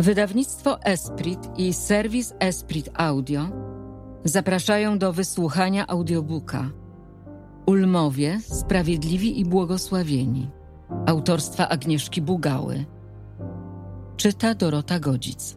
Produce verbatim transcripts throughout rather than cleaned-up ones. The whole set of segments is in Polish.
Wydawnictwo Esprit i serwis Esprit Audio zapraszają do wysłuchania audiobooka Ulmowie, Sprawiedliwi i Błogosławieni autorstwa Agnieszki Bugały. Czyta Dorota Godzic.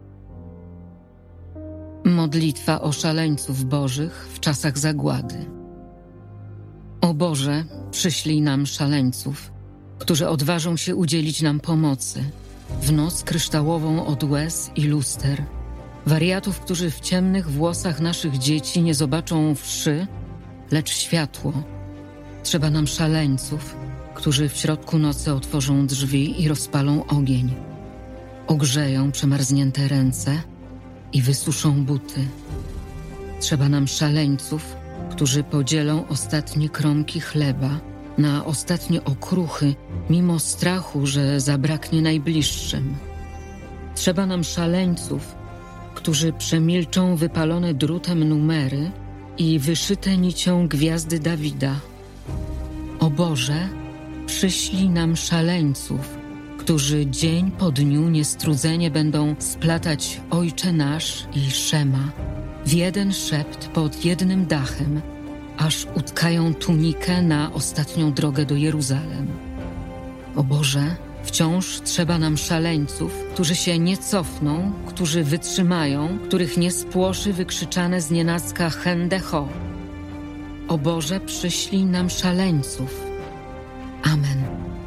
Modlitwa o szaleńców bożych w czasach zagłady. O Boże, przyślij nam szaleńców, którzy odważą się udzielić nam pomocy w noc kryształową od łez i luster, wariatów, którzy w ciemnych włosach naszych dzieci nie zobaczą wszy, lecz światło. Trzeba nam szaleńców, którzy w środku nocy otworzą drzwi i rozpalą ogień, ogrzeją przemarznięte ręce i wysuszą buty. Trzeba nam szaleńców, którzy podzielą ostatnie kromki chleba na ostatnie okruchy, mimo strachu, że zabraknie najbliższym. Trzeba nam szaleńców, którzy przemilczą wypalone drutem numery i wyszyte nicią gwiazdy Dawida. O Boże, przyślij nam szaleńców, którzy dzień po dniu niestrudzenie będą splatać Ojcze Nasz i Szema w jeden szept pod jednym dachem, aż utkają tunikę na ostatnią drogę do Jeruzalem. O Boże, wciąż trzeba nam szaleńców, którzy się nie cofną, którzy wytrzymają, których nie spłoszy wykrzyczane znienacka Hendecho. O Boże, przyślij nam szaleńców. Amen.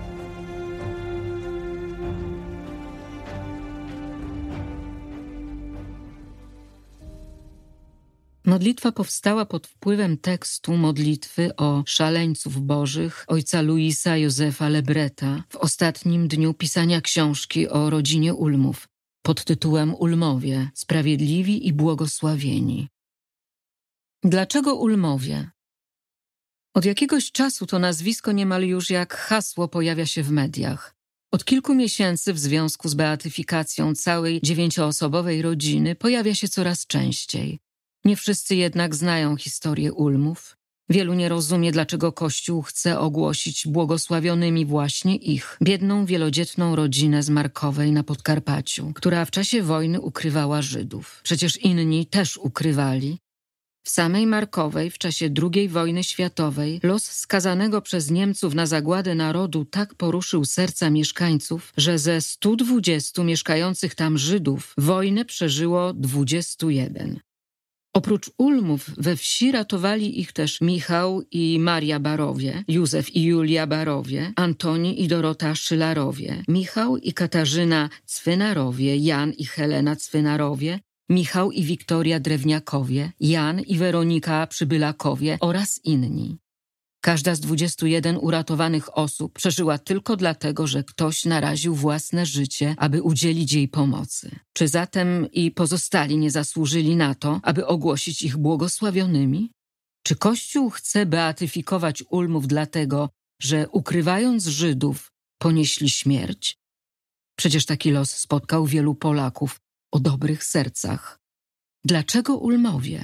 Modlitwa powstała pod wpływem tekstu modlitwy o szaleńców bożych ojca Luisa Józefa Lebreta w ostatnim dniu pisania książki o rodzinie Ulmów pod tytułem Ulmowie, Sprawiedliwi i Błogosławieni. Dlaczego Ulmowie? Od jakiegoś czasu to nazwisko niemal już jak hasło pojawia się w mediach. Od kilku miesięcy w związku z beatyfikacją całej dziewięcioosobowej rodziny pojawia się coraz częściej. Nie wszyscy jednak znają historię Ulmów. Wielu nie rozumie, dlaczego Kościół chce ogłosić błogosławionymi właśnie ich, biedną, wielodzietną rodzinę z Markowej na Podkarpaciu, która w czasie wojny ukrywała Żydów. Przecież inni też ukrywali. W samej Markowej w czasie drugiej wojny światowej los skazanego przez Niemców na zagładę narodu tak poruszył serca mieszkańców, że ze stu dwudziestu mieszkających tam Żydów wojnę przeżyło dwudziestu jeden. Oprócz Ulmów we wsi ratowali ich też Michał i Maria Barowie, Józef i Julia Barowie, Antoni i Dorota Szylarowie, Michał i Katarzyna Cwynarowie, Jan i Helena Cwynarowie, Michał i Wiktoria Drewniakowie, Jan i Weronika Przybylakowie oraz inni. Każda z dwudziestu jeden uratowanych osób przeżyła tylko dlatego, że ktoś naraził własne życie, aby udzielić jej pomocy. Czy zatem i pozostali nie zasłużyli na to, aby ogłosić ich błogosławionymi? Czy Kościół chce beatyfikować Ulmów dlatego, że ukrywając Żydów ponieśli śmierć? Przecież taki los spotkał wielu Polaków o dobrych sercach. Dlaczego Ulmowie?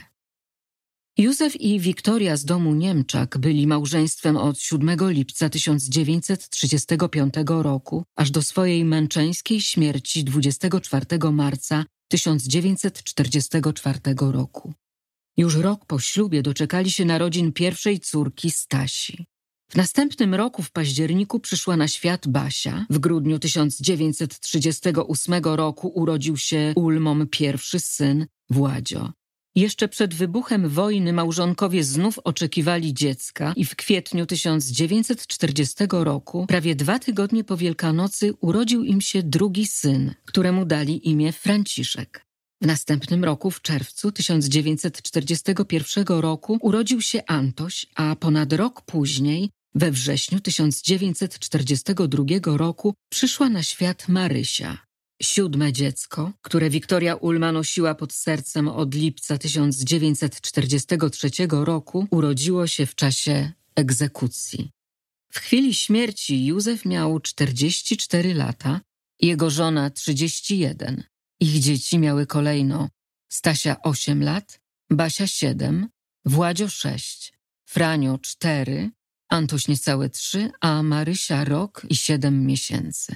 Józef i Wiktoria z domu Niemczak byli małżeństwem od siódmego lipca tysiąc dziewięćset trzydziestego piątego roku aż do swojej męczeńskiej śmierci dwudziestego czwartego marca tysiąc dziewięćset czterdziestego czwartego roku. Już rok po ślubie doczekali się narodzin pierwszej córki Stasi. W następnym roku w październiku przyszła na świat Basia. W grudniu tysiąc dziewięćset trzydziestego ósmego roku urodził się Ulmom pierwszy syn, Władzio. Jeszcze przed wybuchem wojny małżonkowie znów oczekiwali dziecka i w kwietniu tysiąc dziewięćset czterdziestego roku, prawie dwa tygodnie po Wielkanocy, urodził im się drugi syn, któremu dali imię Franciszek. W następnym roku, w czerwcu tysiąc dziewięćset czterdziestego pierwszego roku, urodził się Antoś, a ponad rok później, we wrześniu tysiąc dziewięćset czterdziestego drugiego roku, przyszła na świat Marysia. Siódme dziecko, które Wiktoria Ulma nosiła pod sercem od lipca tysiąc dziewięćset czterdziestego trzeciego roku, urodziło się w czasie egzekucji. W chwili śmierci Józef miał czterdzieści cztery lata, jego żona trzydzieści jeden. Ich dzieci miały kolejno Stasia osiem lat, Basia siedem, Władzio sześć, Franio cztery, Antoś niecałe trzy, a Marysia rok i siedem miesięcy.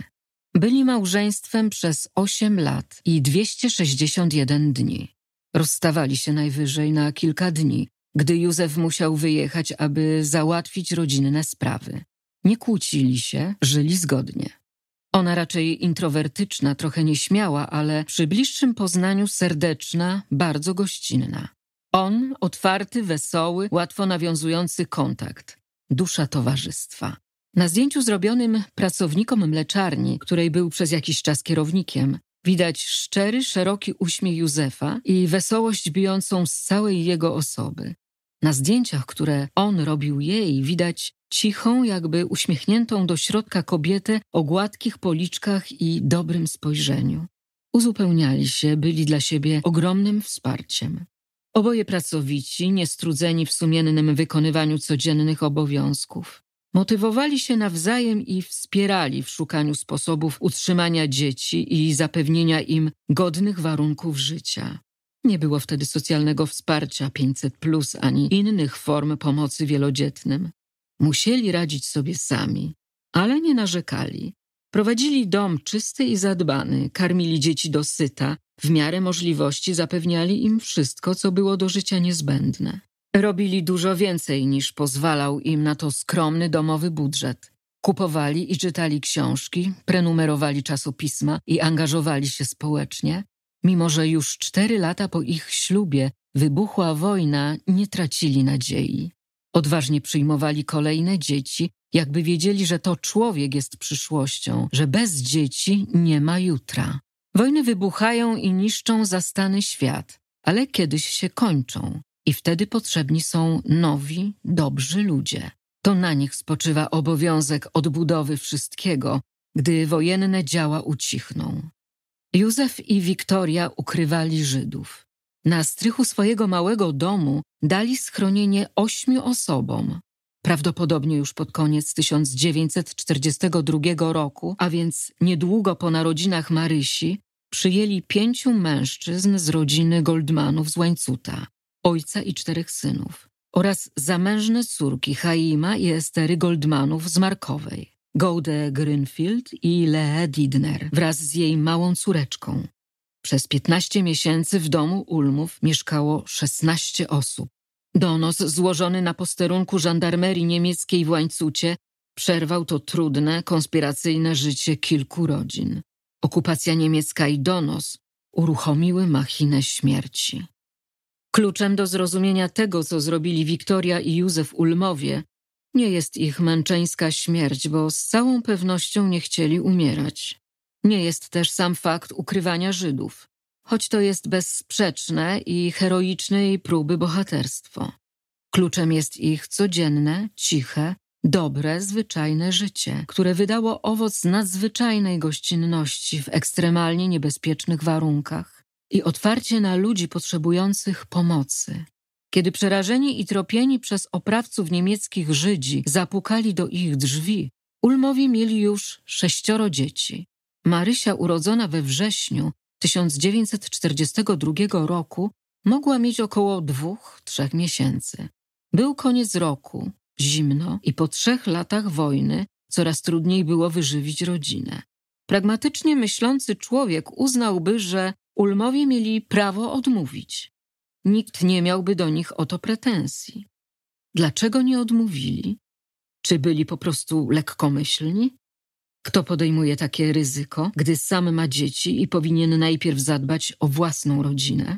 Byli małżeństwem przez osiem lat i dwieście sześćdziesiąt jeden dni. Rozstawali się najwyżej na kilka dni, gdy Józef musiał wyjechać, aby załatwić rodzinne sprawy. Nie kłócili się, żyli zgodnie. Ona raczej introwertyczna, trochę nieśmiała, ale przy bliższym poznaniu serdeczna, bardzo gościnna. On otwarty, wesoły, łatwo nawiązujący kontakt. Dusza towarzystwa. Na zdjęciu zrobionym pracownikom mleczarni, której był przez jakiś czas kierownikiem, widać szczery, szeroki uśmiech Józefa i wesołość bijącą z całej jego osoby. Na zdjęciach, które on robił jej, widać cichą, jakby uśmiechniętą do środka kobietę o gładkich policzkach i dobrym spojrzeniu. Uzupełniali się, byli dla siebie ogromnym wsparciem. Oboje pracowici, niestrudzeni w sumiennym wykonywaniu codziennych obowiązków. Motywowali się nawzajem i wspierali w szukaniu sposobów utrzymania dzieci i zapewnienia im godnych warunków życia. Nie było wtedy socjalnego wsparcia pięćset plus ani innych form pomocy wielodzietnym. Musieli radzić sobie sami, ale nie narzekali. Prowadzili dom czysty i zadbany, karmili dzieci dosyta, w miarę możliwości zapewniali im wszystko, co było do życia niezbędne. Robili dużo więcej niż pozwalał im na to skromny domowy budżet. Kupowali i czytali książki, prenumerowali czasopisma i angażowali się społecznie. Mimo że już cztery lata po ich ślubie wybuchła wojna, nie tracili nadziei. Odważnie przyjmowali kolejne dzieci, jakby wiedzieli, że to człowiek jest przyszłością, że bez dzieci nie ma jutra. Wojny wybuchają i niszczą zastany świat, ale kiedyś się kończą i wtedy potrzebni są nowi, dobrzy ludzie. To na nich spoczywa obowiązek odbudowy wszystkiego, gdy wojenne działa ucichną. Józef i Wiktoria ukrywali Żydów. Na strychu swojego małego domu dali schronienie ośmiu osobom. Prawdopodobnie już pod koniec tysiąc dziewięćset czterdziestego drugiego roku, a więc niedługo po narodzinach Marysi, przyjęli pięciu mężczyzn z rodziny Goldmanów z Łańcuta, ojca i czterech synów, oraz zamężne córki Chaima i Estery Goldmanów z Markowej, Goudę Grünfield i Leę Didner wraz z jej małą córeczką. Przez piętnaście miesięcy w domu Ulmów mieszkało szesnaście osób. Donos złożony na posterunku żandarmerii niemieckiej w Łańcucie przerwał to trudne, konspiracyjne życie kilku rodzin. Okupacja niemiecka i donos uruchomiły machinę śmierci. Kluczem do zrozumienia tego, co zrobili Wiktoria i Józef Ulmowie, nie jest ich męczeńska śmierć, bo z całą pewnością nie chcieli umierać. Nie jest też sam fakt ukrywania Żydów, choć to jest bezsprzeczne i heroiczne jej próby bohaterstwo. Kluczem jest ich codzienne, ciche, dobre, zwyczajne życie, które wydało owoc nadzwyczajnej gościnności w ekstremalnie niebezpiecznych warunkach i otwarcie na ludzi potrzebujących pomocy. Kiedy przerażeni i tropieni przez oprawców niemieckich Żydzi zapukali do ich drzwi, Ulmowie mieli już sześcioro dzieci. Marysia, urodzona we wrześniu tysiąc dziewięćset czterdziestego drugiego roku, mogła mieć około dwóch, trzech miesięcy. Był koniec roku, zimno i po trzech latach wojny coraz trudniej było wyżywić rodzinę. Pragmatycznie myślący człowiek uznałby, że Ulmowie mieli prawo odmówić. Nikt nie miałby do nich o to pretensji. Dlaczego nie odmówili? Czy byli po prostu lekkomyślni? Kto podejmuje takie ryzyko, gdy sam ma dzieci i powinien najpierw zadbać o własną rodzinę?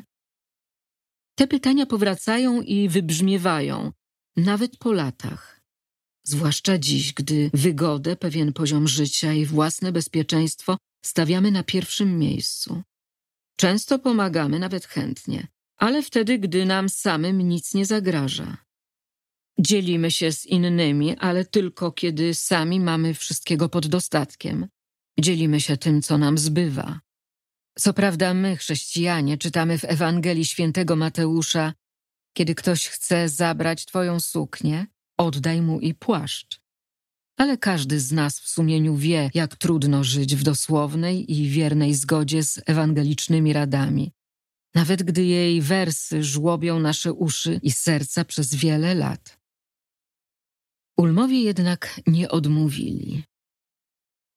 Te pytania powracają i wybrzmiewają, nawet po latach. Zwłaszcza dziś, gdy wygodę, pewien poziom życia i własne bezpieczeństwo stawiamy na pierwszym miejscu. Często pomagamy nawet chętnie, ale wtedy, gdy nam samym nic nie zagraża. Dzielimy się z innymi, ale tylko kiedy sami mamy wszystkiego pod dostatkiem. Dzielimy się tym, co nam zbywa. Co prawda my, chrześcijanie, czytamy w Ewangelii świętego Mateusza: kiedy ktoś chce zabrać twoją suknię, oddaj mu i płaszcz. Ale każdy z nas w sumieniu wie, jak trudno żyć w dosłownej i wiernej zgodzie z ewangelicznymi radami, nawet gdy jej wersy żłobią nasze uszy i serca przez wiele lat. Ulmowie jednak nie odmówili.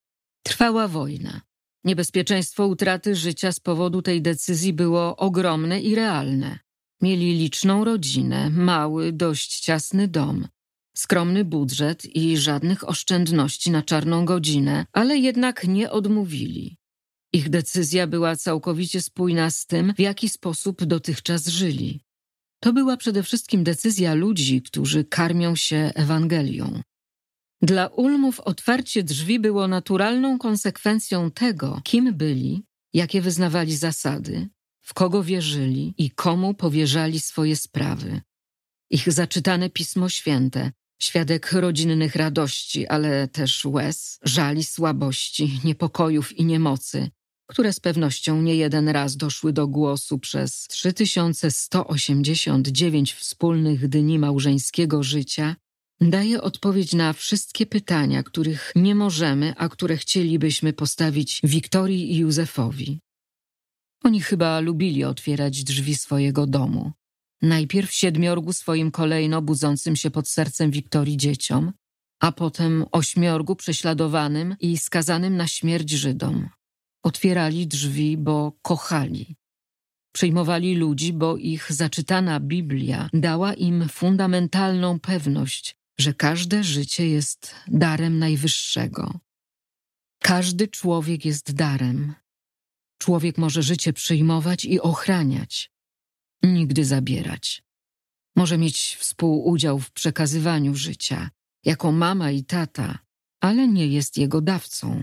Trwała wojna. Niebezpieczeństwo utraty życia z powodu tej decyzji było ogromne i realne. Mieli liczną rodzinę, mały, dość ciasny dom, skromny budżet i żadnych oszczędności na czarną godzinę, ale jednak nie odmówili. Ich decyzja była całkowicie spójna z tym, w jaki sposób dotychczas żyli. To była przede wszystkim decyzja ludzi, którzy karmią się Ewangelią. Dla Ulmów otwarcie drzwi było naturalną konsekwencją tego, kim byli, jakie wyznawali zasady, w kogo wierzyli i komu powierzali swoje sprawy. Ich zaczytane Pismo Święte, świadek rodzinnych radości, ale też łez, żali, słabości, niepokojów i niemocy, które z pewnością nie jeden raz doszły do głosu przez trzy tysiące sto osiemdziesiąt dziewięć wspólnych dni małżeńskiego życia, daje odpowiedź na wszystkie pytania, których nie możemy, a które chcielibyśmy postawić Wiktorii i Józefowi. Oni chyba lubili otwierać drzwi swojego domu. Najpierw siedmiorgu swoim kolejno budzącym się pod sercem Wiktorii dzieciom, a potem ośmiorgu prześladowanym i skazanym na śmierć Żydom. Otwierali drzwi, bo kochali. Przyjmowali ludzi, bo ich zaczytana Biblia dała im fundamentalną pewność, że każde życie jest darem Najwyższego. Każdy człowiek jest darem. Człowiek może życie przyjmować i ochraniać, nigdy zabierać. Może mieć współudział w przekazywaniu życia, jako mama i tata, ale nie jest jego dawcą.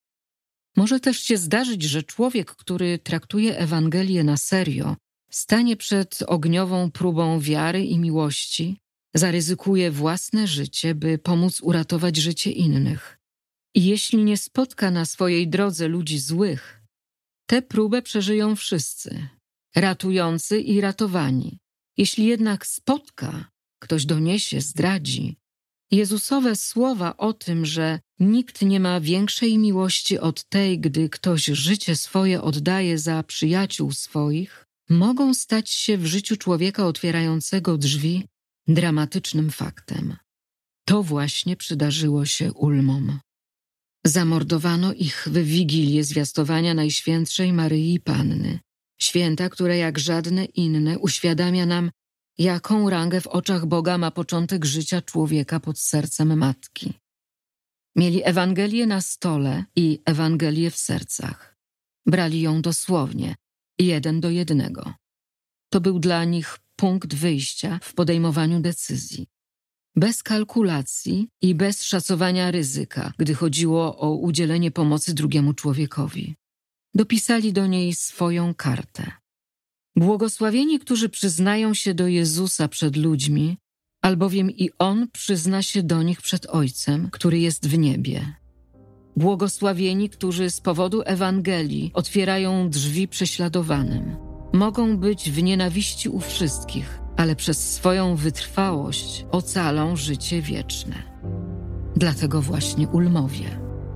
Może też się zdarzyć, że człowiek, który traktuje Ewangelię na serio, stanie przed ogniową próbą wiary i miłości, zaryzykuje własne życie, by pomóc uratować życie innych. I jeśli nie spotka na swojej drodze ludzi złych, tę próbę przeżyją wszyscy, ratujący i ratowani. Jeśli jednak spotka, ktoś doniesie, zdradzi, Jezusowe słowa o tym, że nikt nie ma większej miłości od tej, gdy ktoś życie swoje oddaje za przyjaciół swoich, mogą stać się w życiu człowieka otwierającego drzwi dramatycznym faktem. To właśnie przydarzyło się Ulmom. Zamordowano ich w Wigilię zwiastowania Najświętszej Maryi Panny, święta, które jak żadne inne uświadamia nam, jaką rangę w oczach Boga ma początek życia człowieka pod sercem matki. Mieli Ewangelię na stole i Ewangelię w sercach. Brali ją dosłownie, jeden do jednego. To był dla nich punkt wyjścia w podejmowaniu decyzji. Bez kalkulacji i bez szacowania ryzyka, gdy chodziło o udzielenie pomocy drugiemu człowiekowi. Dopisali do niej swoją kartę. Błogosławieni, którzy przyznają się do Jezusa przed ludźmi, albowiem i On przyzna się do nich przed Ojcem, który jest w niebie. Błogosławieni, którzy z powodu Ewangelii otwierają drzwi prześladowanym. Mogą być w nienawiści u wszystkich, ale przez swoją wytrwałość ocalą życie wieczne. Dlatego właśnie Ulmowie.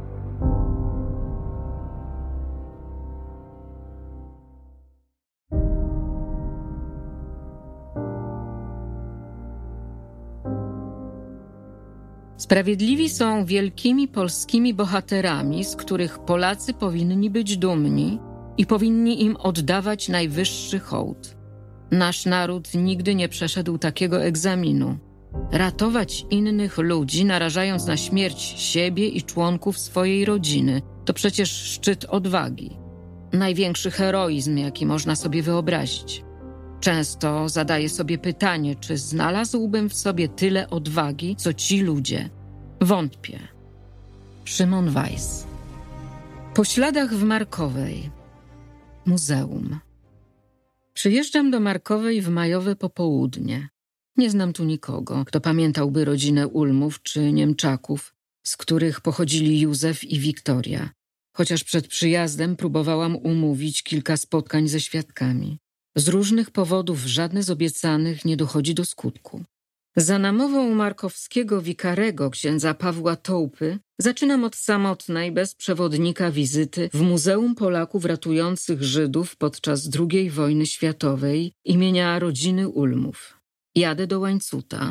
Sprawiedliwi są wielkimi polskimi bohaterami, z których Polacy powinni być dumni i powinni im oddawać najwyższy hołd. Nasz naród nigdy nie przeszedł takiego egzaminu. Ratować innych ludzi, narażając na śmierć siebie i członków swojej rodziny, to przecież szczyt odwagi. Największy heroizm, jaki można sobie wyobrazić. Często zadaję sobie pytanie, czy znalazłbym w sobie tyle odwagi, co ci ludzie. Wątpię. Szymon Weiss. Po śladach w Markowej. Muzeum. Przyjeżdżam do Markowej w majowe popołudnie. Nie znam tu nikogo, kto pamiętałby rodzinę Ulmów czy Niemczaków, z których pochodzili Józef i Wiktoria, chociaż przed przyjazdem próbowałam umówić kilka spotkań ze świadkami. Z różnych powodów żadne z obiecanych nie dochodzi do skutku. Za namową markowskiego wikarego księdza Pawła Tołpy zaczynam od samotnej, bez przewodnika wizyty w Muzeum Polaków ratujących Żydów podczas drugiej wojny światowej imienia rodziny Ulmów. Jadę do Łańcuta,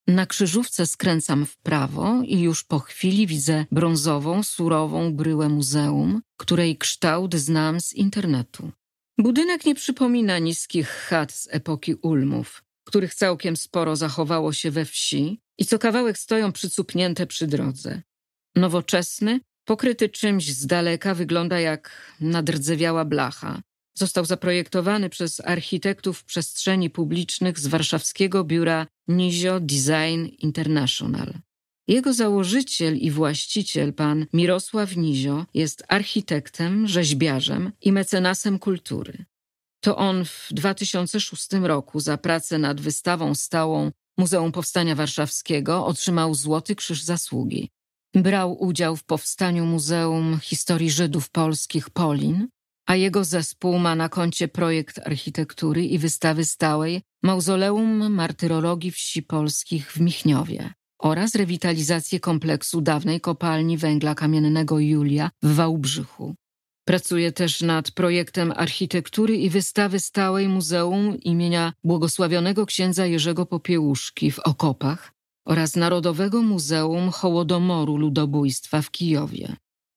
Na krzyżówce skręcam w prawo i już po chwili widzę brązową, surową bryłę muzeum, której kształt znam z internetu. Budynek nie przypomina niskich chat z epoki Ulmów, których całkiem sporo zachowało się we wsi i co kawałek stoją przycupnięte przy drodze. Nowoczesny, pokryty czymś z daleka, wygląda jak nadrdzewiała blacha. Został zaprojektowany przez architektów przestrzeni publicznych z warszawskiego biura Nizio Design International. Jego założyciel i właściciel, pan Mirosław Nizio, jest architektem, rzeźbiarzem i mecenasem kultury. To on w dwa tysiące szóstym roku za pracę nad wystawą stałą Muzeum Powstania Warszawskiego otrzymał Złoty Krzyż Zasługi. Brał udział w powstaniu Muzeum Historii Żydów Polskich Polin, a jego zespół ma na koncie projekt architektury i wystawy stałej Mauzoleum Martyrologii Wsi Polskich w Michniowie oraz rewitalizację kompleksu dawnej kopalni węgla kamiennego Julia w Wałbrzychu. Pracuje też nad projektem architektury i wystawy stałej Muzeum imienia błogosławionego księdza Jerzego Popiełuszki w Okopach oraz Narodowego Muzeum Hołodomoru Ludobójstwa w Kijowie.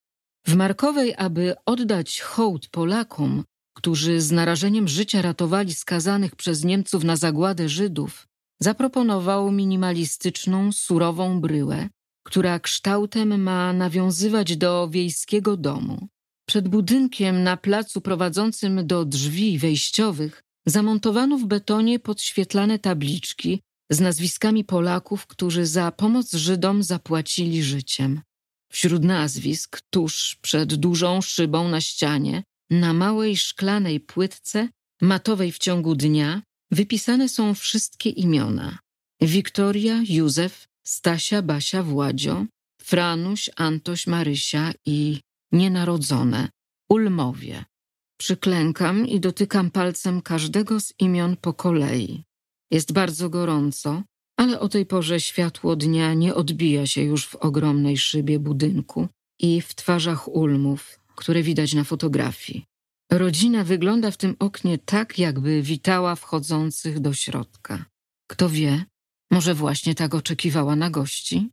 W Markowej, aby oddać hołd Polakom, którzy z narażeniem życia ratowali skazanych przez Niemców na zagładę Żydów, zaproponował minimalistyczną, surową bryłę, która kształtem ma nawiązywać do wiejskiego domu. Przed budynkiem na placu prowadzącym do drzwi wejściowych zamontowano w betonie podświetlane tabliczki z nazwiskami Polaków, którzy za pomoc Żydom zapłacili życiem. Wśród nazwisk, tuż przed dużą szybą na ścianie, na małej szklanej płytce, matowej w ciągu dnia, wypisane są wszystkie imiona. Wiktoria, Józef, Stasia, Basia, Władzio, Franuś, Antoś, Marysia i nienarodzone, Ulmowie. Przyklękam i dotykam palcem każdego z imion po kolei. Jest bardzo gorąco, ale o tej porze światło dnia nie odbija się już w ogromnej szybie budynku i w twarzach Ulmów, które widać na fotografii. Rodzina wygląda w tym oknie tak, jakby witała wchodzących do środka. Kto wie, może właśnie tak oczekiwała na gości?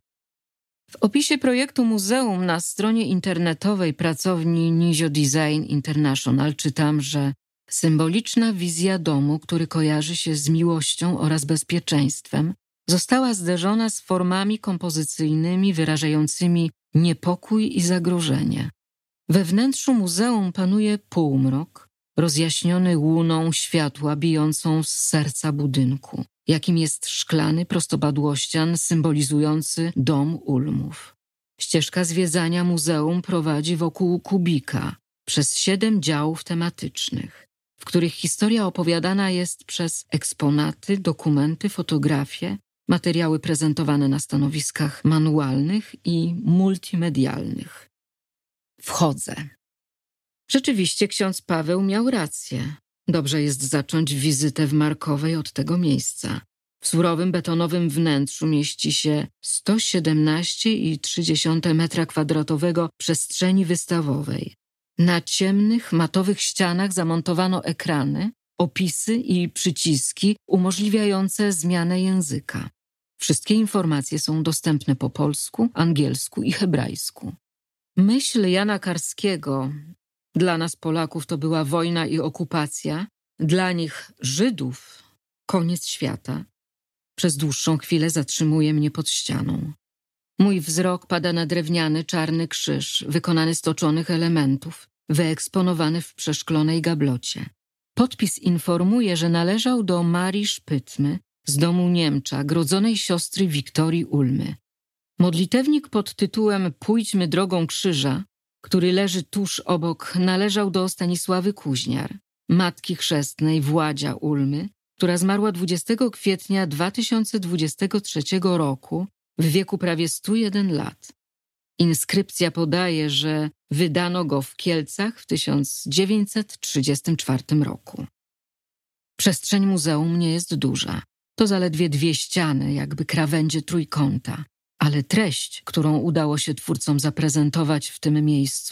W opisie projektu muzeum na stronie internetowej pracowni Nizio Design International czytam, że symboliczna wizja domu, który kojarzy się z miłością oraz bezpieczeństwem, została zderzona z formami kompozycyjnymi wyrażającymi niepokój i zagrożenie. We wnętrzu muzeum panuje półmrok, rozjaśniony łuną światła bijącą z serca budynku, jakim jest szklany prostopadłościan symbolizujący dom Ulmów. Ścieżka zwiedzania muzeum prowadzi wokół kubika przez siedem działów tematycznych, w których historia opowiadana jest przez eksponaty, dokumenty, fotografie, materiały prezentowane na stanowiskach manualnych i multimedialnych. Wchodzę. Rzeczywiście ksiądz Paweł miał rację. Dobrze jest zacząć wizytę w Markowej od tego miejsca. W surowym betonowym wnętrzu mieści się sto siedemnaście przecinek trzy metra kwadratowego przestrzeni wystawowej. Na ciemnych, matowych ścianach zamontowano ekrany, opisy i przyciski umożliwiające zmianę języka. Wszystkie informacje są dostępne po polsku, angielsku i hebrajsku. Myśl Jana Karskiego: dla nas Polaków to była wojna i okupacja, dla nich Żydów koniec świata, przez dłuższą chwilę zatrzymuje mnie pod ścianą. Mój wzrok pada na drewniany, czarny krzyż, wykonany z toczonych elementów, wyeksponowany w przeszklonej gablocie. Podpis informuje, że należał do Marii Szpytmy z domu Niemcza, grodzonej siostry Wiktorii Ulmy. Modlitewnik pod tytułem Pójdźmy drogą krzyża, który leży tuż obok, należał do Stanisławy Kuźniar, matki chrzestnej Władzia Ulmy, która zmarła dwudziestego kwietnia dwa tysiące dwudziestego trzeciego roku w wieku prawie stu jeden lat. Inskrypcja podaje, że wydano go w Kielcach w tysiąc dziewięćset trzydziestym czwartym roku. Przestrzeń muzeum nie jest duża. To zaledwie dwie ściany, jakby krawędzie trójkąta. Ale treść, którą udało się twórcom zaprezentować w tym miejscu,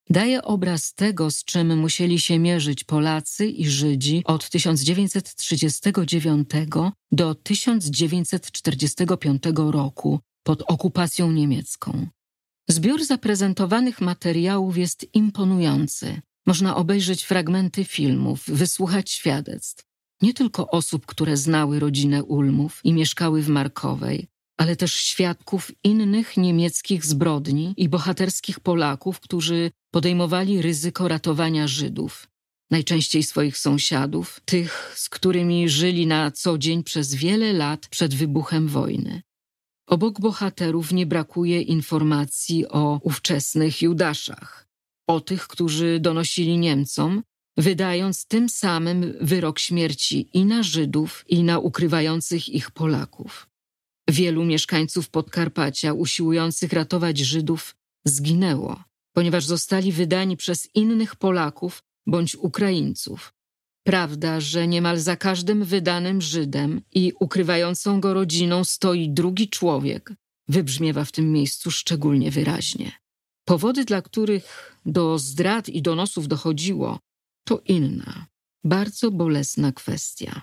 Daje obraz tego, z czym musieli się mierzyć Polacy i Żydzi od tysiąc dziewięćset trzydziestego dziewiątego do tysiąc dziewięćset czterdziestego piątego roku pod okupacją niemiecką. Zbiór zaprezentowanych materiałów jest imponujący. Można obejrzeć fragmenty filmów, wysłuchać świadectw. Nie tylko osób, które znały rodzinę Ulmów i mieszkały w Markowej, ale też świadków innych niemieckich zbrodni i bohaterskich Polaków, którzy podejmowali ryzyko ratowania Żydów, najczęściej swoich sąsiadów, tych, z którymi żyli na co dzień przez wiele lat przed wybuchem wojny. Obok bohaterów nie brakuje informacji o ówczesnych Judaszach, o tych, którzy donosili Niemcom, wydając tym samym wyrok śmierci i na Żydów, i na ukrywających ich Polaków. Wielu mieszkańców Podkarpacia usiłujących ratować Żydów zginęło, ponieważ zostali wydani przez innych Polaków bądź Ukraińców. Prawda, że niemal za każdym wydanym Żydem i ukrywającą go rodziną stoi drugi człowiek, wybrzmiewa w tym miejscu szczególnie wyraźnie. Powody, dla których do zdrad i donosów dochodziło, to inna, bardzo bolesna kwestia.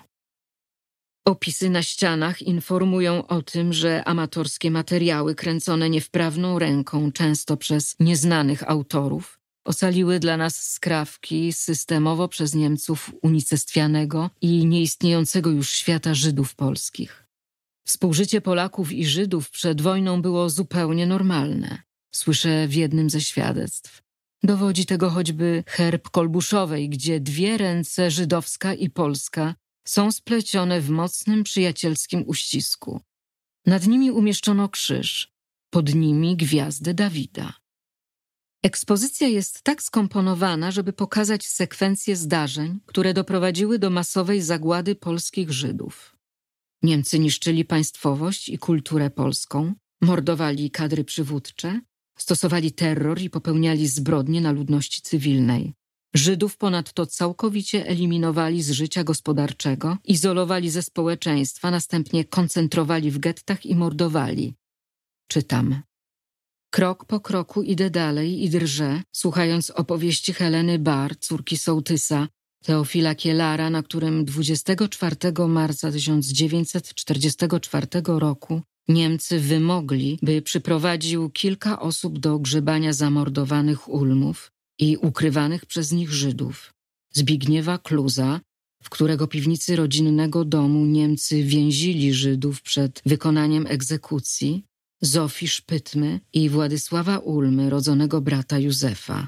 Opisy na ścianach informują o tym, że amatorskie materiały kręcone niewprawną ręką, często przez nieznanych autorów, ocaliły dla nas skrawki systemowo przez Niemców unicestwianego i nieistniejącego już świata Żydów polskich. Współżycie Polaków i Żydów przed wojną było zupełnie normalne. Słyszę w jednym ze świadectw. Dowodzi tego choćby herb Kolbuszowej, gdzie dwie ręce, żydowska i polska, są splecione w mocnym przyjacielskim uścisku. Nad nimi umieszczono krzyż, pod nimi gwiazdę Dawida. Ekspozycja jest tak skomponowana, żeby pokazać sekwencję zdarzeń, które doprowadziły do masowej zagłady polskich Żydów. Niemcy niszczyli państwowość i kulturę polską, mordowali kadry przywódcze, stosowali terror i popełniali zbrodnie na ludności cywilnej. Żydów ponadto całkowicie eliminowali z życia gospodarczego, izolowali ze społeczeństwa, następnie koncentrowali w gettach i mordowali. Czytam. Krok po kroku idę dalej i drżę, słuchając opowieści Heleny Bar, córki sołtysa, Teofila Kielara, na którym dwudziestego czwartego marca tysiąc dziewięćset czterdziestego czwartego roku Niemcy wymogli, by przyprowadził kilka osób do grzebania zamordowanych Ulmów i ukrywanych przez nich Żydów. Zbigniewa Kluza, w którego piwnicy rodzinnego domu Niemcy więzili Żydów przed wykonaniem egzekucji, Zofii Szpytmy i Władysława Ulmy, rodzonego brata Józefa.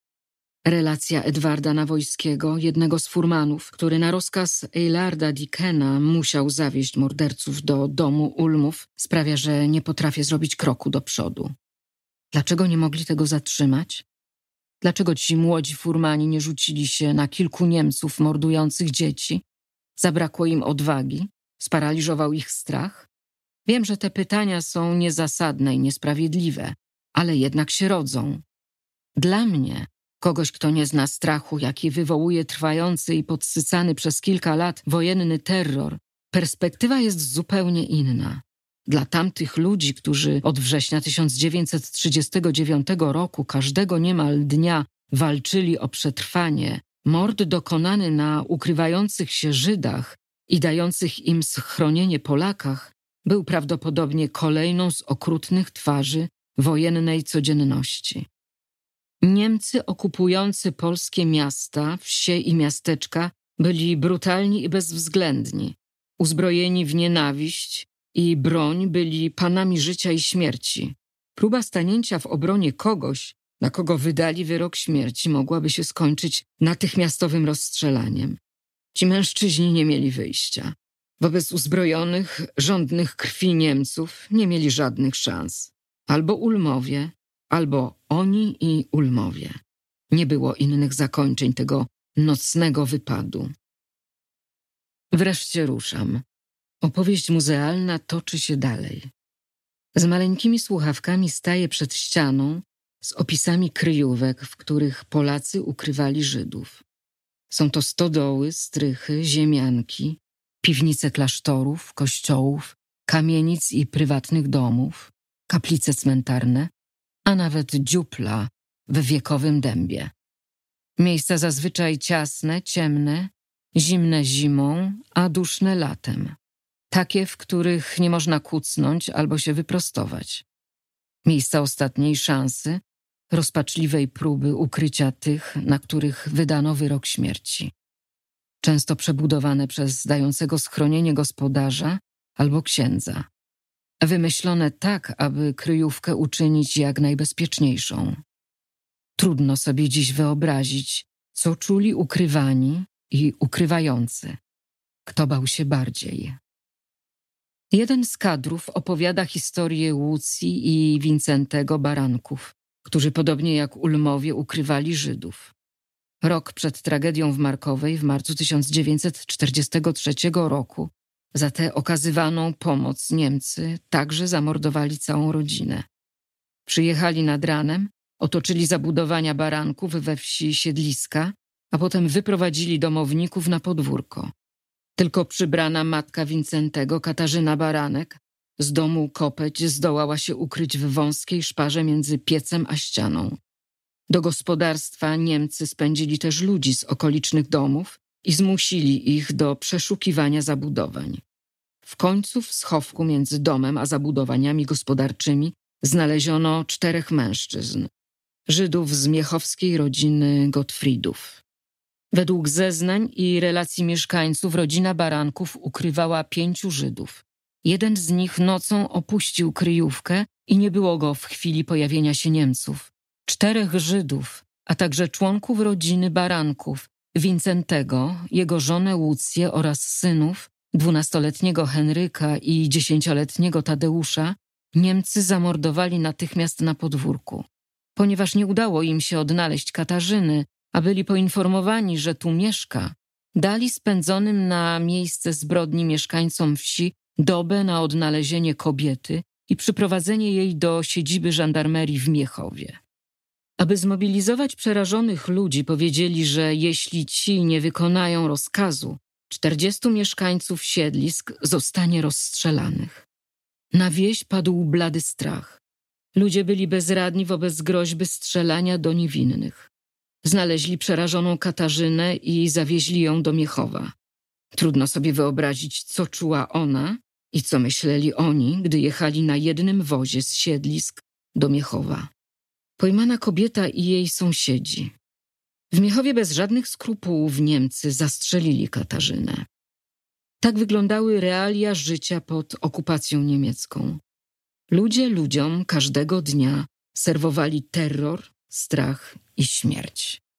Relacja Edwarda Nawojskiego, jednego z furmanów, który na rozkaz Eilarda Dickena musiał zawieźć morderców do domu Ulmów, sprawia, że nie potrafię zrobić kroku do przodu. Dlaczego nie mogli tego zatrzymać? Dlaczego ci młodzi furmani nie rzucili się na kilku Niemców mordujących dzieci? Zabrakło im odwagi? Sparaliżował ich strach? Wiem, że te pytania są niezasadne i niesprawiedliwe, ale jednak się rodzą. Dla mnie, kogoś, kto nie zna strachu, jaki wywołuje trwający i podsycany przez kilka lat wojenny terror, perspektywa jest zupełnie inna. Dla tamtych ludzi, którzy od września tysiąc dziewięćset trzydziestego dziewiątego roku każdego niemal dnia walczyli o przetrwanie, mord dokonany na ukrywających się Żydach i dających im schronienie Polakach był prawdopodobnie kolejną z okrutnych twarzy wojennej codzienności. Niemcy okupujący polskie miasta, wsie i miasteczka byli brutalni i bezwzględni, uzbrojeni w nienawiść i broń byli panami życia i śmierci. Próba stanięcia w obronie kogoś, na kogo wydali wyrok śmierci, mogłaby się skończyć natychmiastowym rozstrzelaniem. Ci mężczyźni nie mieli wyjścia. Wobec uzbrojonych, żądnych krwi Niemców nie mieli żadnych szans. Albo Ulmowie, albo oni i Ulmowie. Nie było innych zakończeń tego nocnego wypadu. Wreszcie ruszam. Opowieść muzealna toczy się dalej. Z maleńkimi słuchawkami staję przed ścianą z opisami kryjówek, w których Polacy ukrywali Żydów. Są to stodoły, strychy, ziemianki, piwnice klasztorów, kościołów, kamienic i prywatnych domów, kaplice cmentarne, a nawet dziupla w wiekowym dębie. Miejsca zazwyczaj ciasne, ciemne, zimne zimą, a duszne latem. Takie, w których nie można kucnąć albo się wyprostować. Miejsca ostatniej szansy, rozpaczliwej próby ukrycia tych, na których wydano wyrok śmierci. Często przebudowane przez dającego schronienie gospodarza albo księdza. Wymyślone tak, aby kryjówkę uczynić jak najbezpieczniejszą. Trudno sobie dziś wyobrazić, co czuli ukrywani i ukrywający. Kto bał się bardziej? Jeden z kadrów opowiada historię Łucji i Wincentego Baranków, którzy podobnie jak Ulmowie ukrywali Żydów. Rok przed tragedią w Markowej w marcu tysiąc dziewięćset czterdziestego trzeciego roku za tę okazywaną pomoc Niemcy także zamordowali całą rodzinę. Przyjechali nad ranem, otoczyli zabudowania Baranków we wsi Siedliska, a potem wyprowadzili domowników na podwórko. Tylko przybrana matka Wincentego, Katarzyna Baranek, z domu Kopeć zdołała się ukryć w wąskiej szparze między piecem a ścianą. Do gospodarstwa Niemcy spędzili też ludzi z okolicznych domów i zmusili ich do przeszukiwania zabudowań. W końcu w schowku między domem a zabudowaniami gospodarczymi znaleziono czterech mężczyzn, Żydów z miechowskiej rodziny Gottfriedów. Według zeznań i relacji mieszkańców rodzina Baranków ukrywała pięciu Żydów. Jeden z nich nocą opuścił kryjówkę i nie było go w chwili pojawienia się Niemców. Czterech Żydów, a także członków rodziny Baranków, Wincentego, jego żonę Łucję oraz synów, dwunastoletniego Henryka i dziesięcioletniego Tadeusza, Niemcy zamordowali natychmiast na podwórku. Ponieważ nie udało im się odnaleźć Katarzyny, a byli poinformowani, że tu mieszka, dali spędzonym na miejsce zbrodni mieszkańcom wsi dobę na odnalezienie kobiety i przyprowadzenie jej do siedziby żandarmerii w Miechowie. Aby zmobilizować przerażonych ludzi, powiedzieli, że jeśli ci nie wykonają rozkazu, czterdziestu mieszkańców siedlisk zostanie rozstrzelanych. Na wieś padł blady strach. Ludzie byli bezradni wobec groźby strzelania do niewinnych. Znaleźli przerażoną Katarzynę i zawieźli ją do Miechowa. Trudno sobie wyobrazić, co czuła ona i co myśleli oni, gdy jechali na jednym wozie z siedlisk do Miechowa. Pojmana kobieta i jej sąsiedzi. W Miechowie bez żadnych skrupułów Niemcy zastrzelili Katarzynę. Tak wyglądały realia życia pod okupacją niemiecką. Ludzie ludziom każdego dnia serwowali terror, strach i śmierć.